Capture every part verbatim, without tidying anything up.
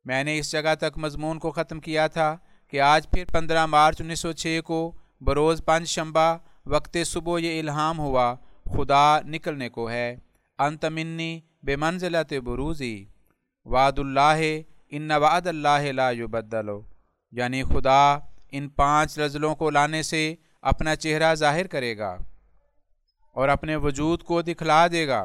मैंने इस जगह तक मजमून को ख़त्म किया था कि आज फिर पंद्रह मार्च उन्नीस सौ छः को बरोज़ पंज शंबा वक्त सुबह ये इल्हाम हुआ, खुदा निकलने को है। अंत मिन्नी बेमंज़िलत बुरूज़ी वादुल्लाह इन्ना वादल्लाह ला युबद्दलो, यानी खुदा इन पांच रज़लों को लाने से अपना चेहरा जाहिर करेगा और अपने वजूद को दिखला देगा,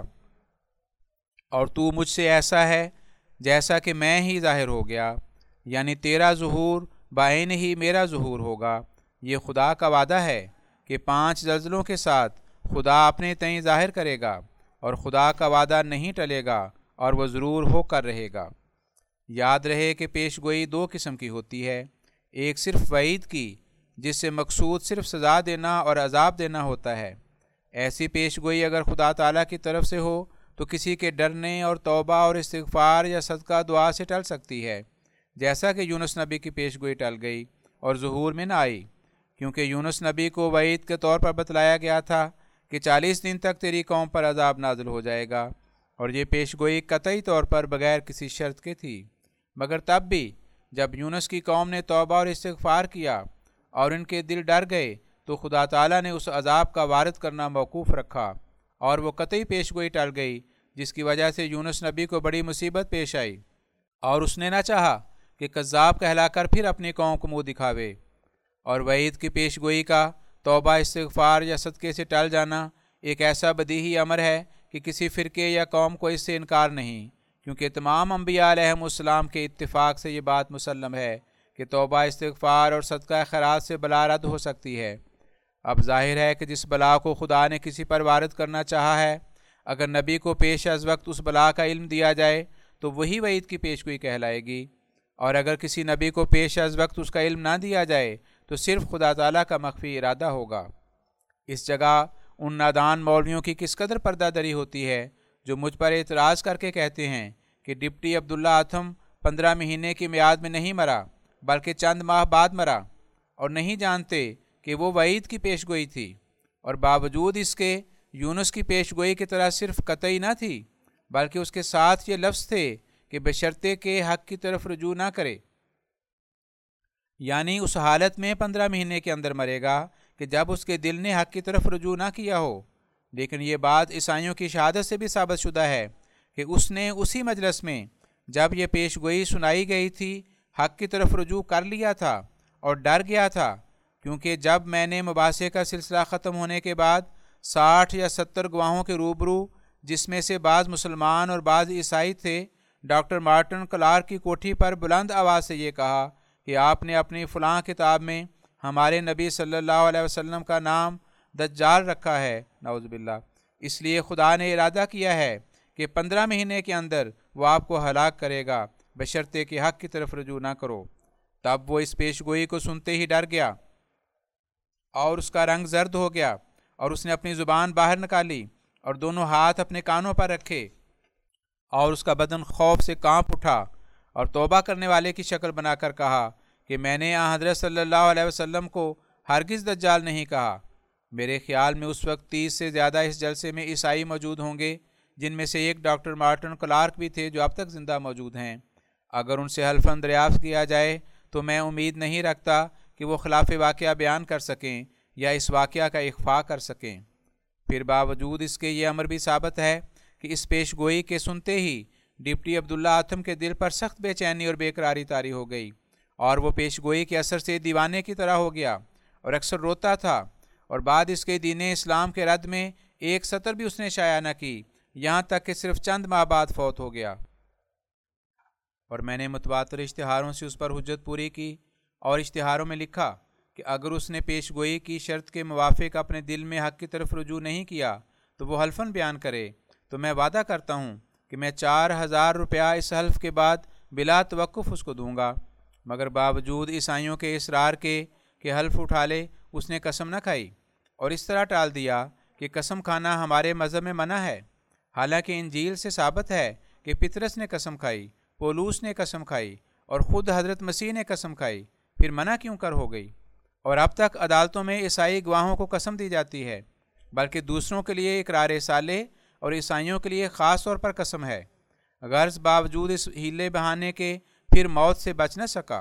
और तू मुझसे ऐसा है जैसा कि मैं ही जाहिर हो गया, यानी तेरा ज़ुहूर बाइन ही मेरा ज़ुहूर होगा। ये खुदा का वादा है कि पांच ज़ल्ज़लों के साथ खुदा अपने तय जाहिर करेगा और खुदा का वादा नहीं टलेगा और वह ज़रूर होकर रहेगा। याद रहे कि पेशगोई दो किस्म की होती है, एक सिर्फ वईद की जिससे मकसूद सिर्फ सज़ा देना और अजाब देना होता है। ऐसी पेशगोई अगर खुदा ताला की तरफ से हो तो किसी के डरने और तौबा और इस्तिग़फ़ार या सदका दुआ से टल सकती है, जैसा कि यूनुस नबी की पेशगोई टल गई और ज़ुहूर में न आई, क्योंकि यूनुस नबी को वईद के तौर पर बतलाया गया था कि चालीस दिन तक तेरी कौम पर अजाब नाज़िल हो जाएगा, और ये पेशगोई कतई तौर पर बग़ैर किसी शर्त के थी। मगर तब भी जब यूनुस की कौम ने तौबा और इस्तिग़फ़ार किया और इनके दिल डर गए तो खुदा ताला ने उस अजाब का वारिद करना मौकूफ़ रखा और वो कतई पेशगोई टल गई, जिसकी वजह से यूनुस नबी को बड़ी मुसीबत पेश आई और उसने न चाहा कि कज़्ज़ाब कहलाकर फिर अपनी कौम को मुँह दिखावे। और वईद की पेशगोई का तौबा इस्तिग़फ़ार या सदक़े से टल जाना एक ऐसा बदीही अमर है कि किसी फ़िरके या कौम को इससे इनकार नहीं, क्योंकि तमाम अम्बिया अलैहिमुस्सलाम के इत्तिफ़ाक़ से ये बात मुसल्लम है कि तौबा इस्तिग़फ़ार और सदका खैरात से बला रद्द हो सकती है। अब जाहिर है कि जिस बला को खुदा ने किसी पर वारिद करना चाहा है, अगर नबी को पेश अज़ वक्त उस बला का इल्म दिया जाए तो वही वईद की पेशगोई कहलाएगी, और अगर किसी नबी को पेश अज़ वक्त उसका इल्म ना दिया जाए तो सिर्फ खुदा ताला का मख्फी इरादा होगा। इस जगह उन नादान मौलवियों की किस कदर पर्दादरी होती है जो मुझ पर एतराज़ करके कहते हैं कि डिप्टी अब्दुल्ला अथम पंद्रह महीने की मियाद में नहीं मरा बल्कि चंद माह बाद मरा, और नहीं जानते कि वो वईद की पेशगोई थी, और बावजूद इसके यूनुस की पेशगोई की तरह सिर्फ कतई ना थी बल्कि उसके साथ ये लफ्ज़ थे कि बशर्ते के हक़ की तरफ रुजू ना करे, यानी उस हालत में पंद्रह महीने के अंदर मरेगा कि जब उसके दिल ने हक़ की तरफ रुजू ना किया हो। लेकिन ये बात ईसाइयों की शहादत से भी साबित शुदा है कि उसने उसी मजलिस में जब ये पेशगोई सुनाई गई थी हक़ की तरफ रुजू कर लिया था और डर गया था, क्योंकि जब मैंने मुबासे का सिलसिला ख़त्म होने के बाद साठ या सत्तर गवाहों के रूबरू, जिसमें से बाज़ मुसलमान और बाज़ ईसाई थे, डॉक्टर मार्टिन क्लार्क की कोठी पर बुलंद आवाज़ से ये कहा कि आपने अपनी फ़लाँ किताब में हमारे नबी सल्लल्लाहु अलैहि वसल्लम का नाम दज्जाल रखा है, नाउज़ुबिल्लाह। इसलिए खुदा ने इरादा किया है कि पंद्रह महीने के अंदर वो आपको हलाक करेगा बशर्ते कि हक़ की तरफ रुजू ना करो। तब वो इस पेशगोई को सुनते ही डर गया और उसका रंग जर्द हो गया, और उसने अपनी ज़ुबान बाहर निकाली और दोनों हाथ अपने कानों पर रखे, और उसका बदन खौफ से कांप उठा और तौबा करने वाले की शक्ल बनाकर कहा कि मैंने आ हज़रत सल्लल्लाहु अलैहि वसल्लम को हरगिज़ दज्जाल नहीं कहा। मेरे ख्याल में उस वक्त तीस से ज़्यादा इस जलसे में ईसाई मौजूद होंगे, जिनमें से एक डॉक्टर मार्टिन क्लार्क भी थे जो अब तक ज़िंदा मौजूद हैं। अगर उनसे हल्फन दरियाफ़्त किया जाए तो मैं उम्मीद नहीं रखता कि वो खिलाफ वाक़या बयान कर सकें या इस वाक़या का इख्फा कर सकें। फिर बावजूद इसके ये अमर भी साबित है कि इस पेशगोई के सुनते ही डिप्टी अब्दुल्ला आथम के दिल पर सख्त बेचैनी और बेकरारी तारी हो गई, और वो पेशगोई के असर से दीवाने की तरह हो गया और अक्सर रोता था, और बाद इसके दीन इस्लाम के रद्द में एक सतर भी उसने शाया न की, यहाँ तक कि सिर्फ चंद माह बाद फौत हो गया। और मैंने मुतवातिर इश्तिहारों से उस पर हुज्जत पूरी की और इश्तिहारों में लिखा कि अगर उसने पेशगोई की शर्त के मुवाफिक अपने दिल में हक़ की तरफ रुजू नहीं किया तो वो हल्फन बयान करे, तो मैं वादा करता हूँ कि मैं चार हज़ार रुपया इस हल्फ के बाद बिला तवक्कुफ़ उसको दूंगा। मगर बावजूद ईसाइयों के इसरार के कि हल्फ उठा ले, उसने कसम न खाई और इस तरह टाल दिया कि कसम खाना हमारे मज़हब में मना है। हालांकि इंजील से साबित है कि पितरस ने कसम खाई, पौलूस ने कसम खाई और ख़ुद हज़रत मसीह ने कसम खाई, फिर मना क्यों कर हो गई? और अब तक अदालतों में ईसाई गवाहों को कसम दी जाती है, बल्कि दूसरों के लिए इकरार साले और ईसाइयों के लिए ख़ास तौर पर कसम है। गर्ज़ बावजूद इस हीले बहाने के फिर मौत से बच न सका।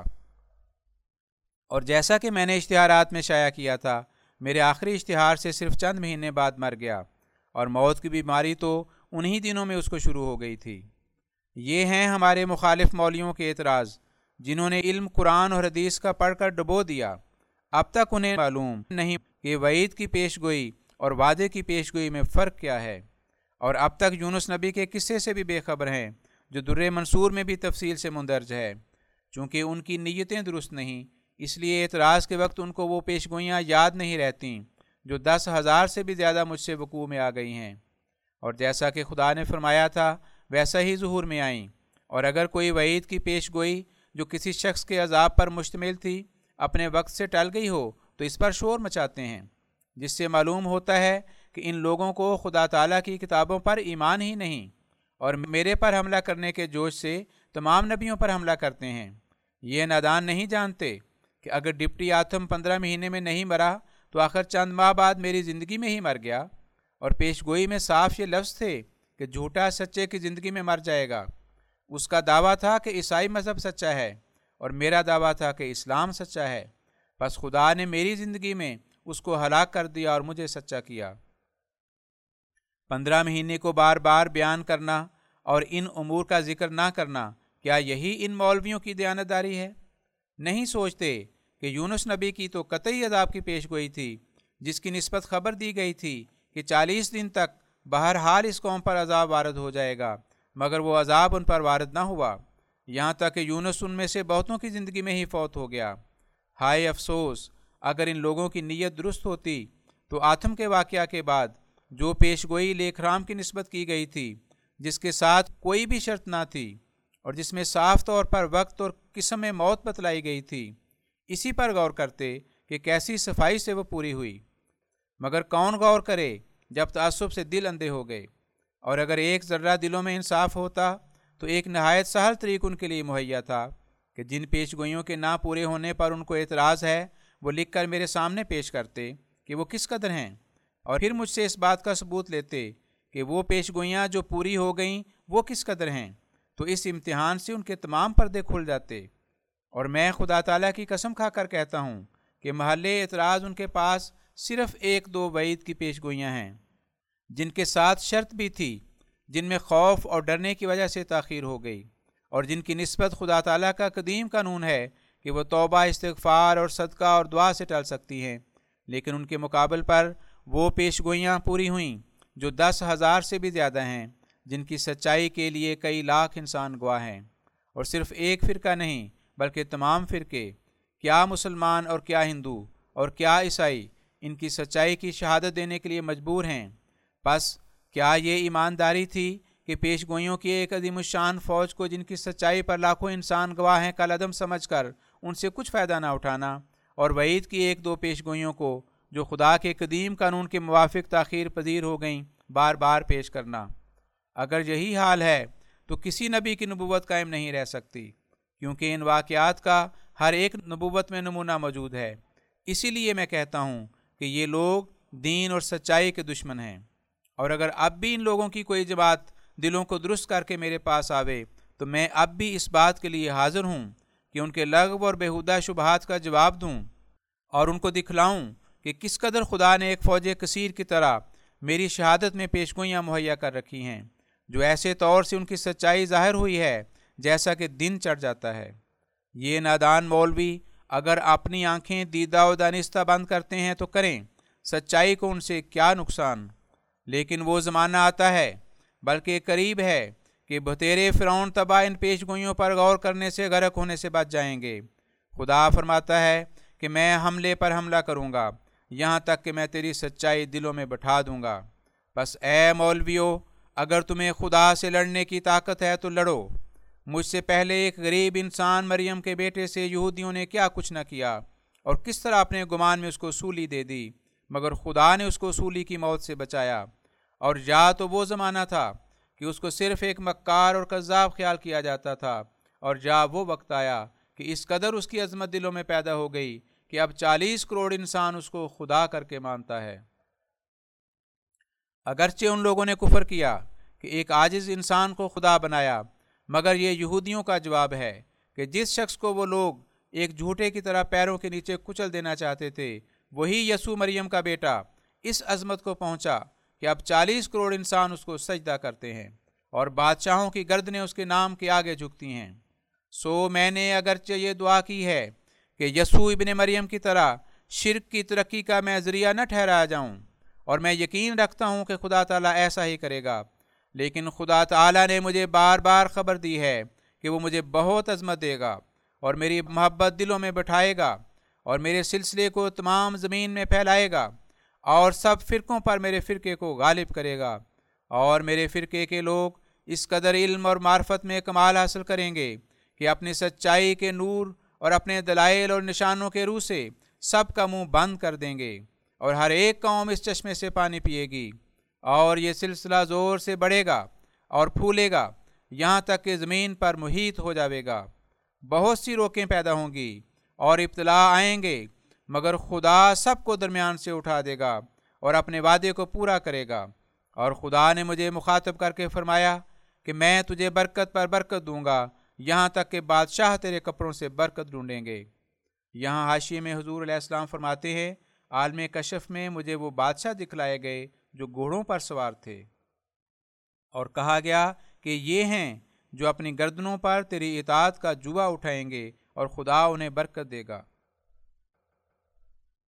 और जैसा कि मैंने इश्तिहारात में शाया किया था, मेरे आखिरी इश्तिहार से सिर्फ चंद महीने बाद मर गया, और मौत की बीमारी तो उन्हीं दिनों में उसको शुरू हो गई थी। ये हैं हमारे मुखालिफ मौलियों के एतराज़, जिन्होंने इल्म कुरान और हदीस का पढ़कर डुबो दिया। अब तक उन्हें मालूम नहीं कि वईद की पेशगोई और वादे की पेशगोई में फ़र्क क्या है, और अब तक यूनुस नबी के किस्से से भी बेखबर हैं, जो दुर्रे मंसूर में भी तफसील से मुंदरज है। चूँकि उनकी नीयतें दुरुस्त नहीं, इसलिए एतराज़ के वक्त उनको वो पेशगोइयाँ याद नहीं रहती जो दस हज़ार से भी ज़्यादा मुझसे वकूअ में आ गई हैं, और जैसा कि खुदा ने फरमाया था वैसा ही ज़ुहूर में आईं। और अगर कोई वईद की पेशगोई जो किसी शख्स के अजाब पर मुश्तमिल थी अपने वक्त से टल गई हो, तो इस पर शोर मचाते हैं, जिससे मालूम होता है कि इन लोगों को खुदा ताला की किताबों पर ईमान ही नहीं, और मेरे पर हमला करने के जोश से तमाम नबियों पर हमला करते हैं। ये नादान नहीं जानते कि अगर डिप्टी आथम पंद्रह महीने में नहीं मरा तो आखिर चंद माह बाद मेरी ज़िंदगी में ही मर गया। और पेशगोई में साफ ये लफ्ज़ थे कि झूठा सच्चे की ज़िंदगी में मर जाएगा। उसका दावा था कि ईसाई मज़हब सच्चा है, और मेरा दावा था कि इस्लाम सच्चा है। बस खुदा ने मेरी ज़िंदगी में उसको हलाक कर दिया और मुझे सच्चा किया। पंद्रह महीने को बार बार बयान करना और इन उमूर का जिक्र ना करना, क्या यही इन मौलवियों की दयानतदारी है? नहीं सोचते कि यूनुस नबी की तो कतई अजाब की पेशगोई थी, जिसकी निस्बत खबर दी गई थी कि चालीस दिन तक बहरहाल इस कौम पर अजाब वारद हो जाएगा, मगर वो अजाब उन पर वारद ना हुआ, यहाँ तक कि यूनुस उनमें से बहुतों की ज़िंदगी में ही फौत हो गया। हाय अफसोस, अगर इन लोगों की नीयत दुरुस्त होती तो आथम के वाक़या के बाद जो पेशगोई लेखराम की निस्बत की गई थी, जिसके साथ कोई भी शर्त ना थी और जिसमें साफ तौर पर वक्त और किस्म में मौत बतलाई गई थी, इसी पर गौर करते कि कैसी सफाई से वो पूरी हुई। मगर कौन गौर करे जब तअस्सुब से दिल अंधे हो गए। और अगर एक ज़र्रा दिलों में इंसाफ होता तो एक नहायत सहल तरीक उनके लिए मुहैया था कि जिन पेशगोइयों के ना पूरे होने पर उनको एतराज़ है वो लिख कर मेरे सामने पेश करते कि वो किस कदर हैं, और फिर मुझसे इस बात का सबूत लेते कि वो पेशगोइयाँ जो पूरी हो गईं वो किस कदर हैं। तो इस इम्तिहान से उनके तमाम पर्दे खुल जाते। और मैं खुदा ताला की कसम खाकर कहता हूँ कि महल्ले एतराज़ उनके पास सिर्फ़ एक दो वईद की पेशगोइयाँ हैं, जिनके साथ शर्त भी थी, जिनमें खौफ और डरने की वजह से ताख़ीर हो गई, और जिनकी निस्बत खुदा ताला का कदीम कानून है कि वह तौबा, इस्तिग़फ़ार और सदका और दुआ से टल सकती हैं। लेकिन उनके मुकाबल पर वो पेशगोइयाँ पूरी हुईं जो दस हज़ार से भी ज़्यादा हैं, जिनकी सच्चाई के लिए कई लाख इंसान गवाह हैं। और सिर्फ़ एक फ़िरका नहीं बल्कि तमाम फ़िरके, क्या मुसलमान और क्या हिंदू और क्या ईसाई, इनकी सच्चाई की शहादत देने के लिए मजबूर हैं। बस क्या ये ईमानदारी थी कि पेशगोइयों की एक अज़ीमुश्शान फ़ौज को, जिनकी सच्चाई पर लाखों इंसान गवाह हैं, कल अदम समझ कर उनसे कुछ फ़ायदा ना उठाना, और वईद की एक दो पेशगोइयों को जो खुदा के कदीम कानून के मुवाफिक ताख़ीर पजीर हो गईं, बार बार पेश करना। अगर यही हाल है तो किसी नबी की नबूवत कायम नहीं रह सकती, क्योंकि इन वाक़यात का हर एक नबूवत में नमूना मौजूद है। इसीलिए मैं कहता हूँ कि ये लोग दीन और सच्चाई के दुश्मन हैं। और अगर अब भी इन लोगों की कोई जमात दिलों को दुरुस्त करके मेरे पास आवे, तो मैं अब भी इस बात के लिए हाजिर हूँ कि उनके लगव और बेहुदा शुबहात का जवाब दूँ और उनको दिखलाऊँ कि किस कदर खुदा ने एक फ़ौज कसीर की तरह मेरी शहादत में पेशगोइयाँ मुहैया कर रखी हैं, जो ऐसे तौर से उनकी सच्चाई ज़ाहिर हुई है जैसा कि दिन चढ़ जाता है। ये नादान मौलवी अगर अपनी आंखें दीदा व दानिस्ता बंद करते हैं तो करें, सच्चाई को उनसे क्या नुकसान। लेकिन वो ज़माना आता है, बल्कि करीब है, कि बतेरे फ़िरौन तबाह इन पेशगोइयों पर गौर करने से गरक होने से बच जाएंगे। खुदा फरमाता है कि मैं हमले पर हमला करूँगा, यहाँ तक कि मैं तेरी सच्चाई दिलों में बैठा दूँगा। बस ए मौलवियों, अगर तुम्हें खुदा से लड़ने की ताकत है तो लड़ो। मुझसे पहले एक गरीब इंसान मरियम के बेटे से यहूदियों ने क्या कुछ न किया, और किस तरह अपने गुमान में उसको सूली दे दी, मगर खुदा ने उसको सूली की मौत से बचाया। और या तो वो ज़माना था कि उसको सिर्फ़ एक मक्कार और कज़्ज़ाब ख्याल किया जाता था, और या वो वक्त आया कि इस कदर उसकी अज़मत दिलों में पैदा हो गई कि अब चालीस करोड़ इंसान उसको खुदा करके मानता है। अगरचे उन लोगों ने कुफर किया कि एक आजिज़ इंसान को खुदा बनाया, मगर ये यहूदियों का जवाब है कि जिस शख्स को वो लोग एक झूठे की तरह पैरों के नीचे कुचल देना चाहते थे, वही यसू मरियम का बेटा इस अजमत को पहुंचा कि अब चालीस करोड़ इंसान उसको सजदा करते हैं और बादशाहों की गर्दनें उसके नाम के आगे झुकती हैं। सो मैंने अगरचे ये दुआ की है कि यसू इब्ने मरियम की तरह शिर्क की तरक्की का मैं ज़रिया न ठहराया जाऊं, और मैं यकीन रखता हूं कि खुदा ताला ऐसा ही करेगा। लेकिन खुदा ताला ने मुझे बार बार खबर दी है कि वो मुझे बहुत अजमत देगा और मेरी मोहब्बत दिलों में बैठाएगा और मेरे सिलसिले को तमाम ज़मीन में फैलाएगा और सब फ़िरक़ों पर मेरे फ़िरके को गालिब करेगा। और मेरे फ़िरके के लोग इस कदर इल्म और मार्फत में कमाल हासिल करेंगे कि अपनी सच्चाई के नूर और अपने दलाइल और निशानों के रूह से सब का मुंह बंद कर देंगे और हर एक कौम इस चश्मे से पानी पिएगी। और ये सिलसिला ज़ोर से बढ़ेगा और फूलेगा यहाँ तक कि ज़मीन पर मुहीत हो जाएगा। बहुत सी रोकें पैदा होंगी और इब्तला आएंगे, मगर खुदा सबको दरमियान से उठा देगा और अपने वादे को पूरा करेगा। और खुदा ने मुझे मुखातब करके फरमाया कि मैं तुझे बरकत पर बरकत दूंगा, यहाँ तक कि बादशाह तेरे कपड़ों से बरकत ढूंढेंगे। यहाँ हाशिए में हुजूर अलैहिस्सलाम फरमाते हैं, आलम कशफ में मुझे वो बादशाह दिखलाए गए जो घोड़ों पर सवार थे, और कहा गया कि ये हैं जो अपनी गर्दनों पर तेरी इताअत का जुआ उठाएंगे और खुदा उन्हें बरकत देगा।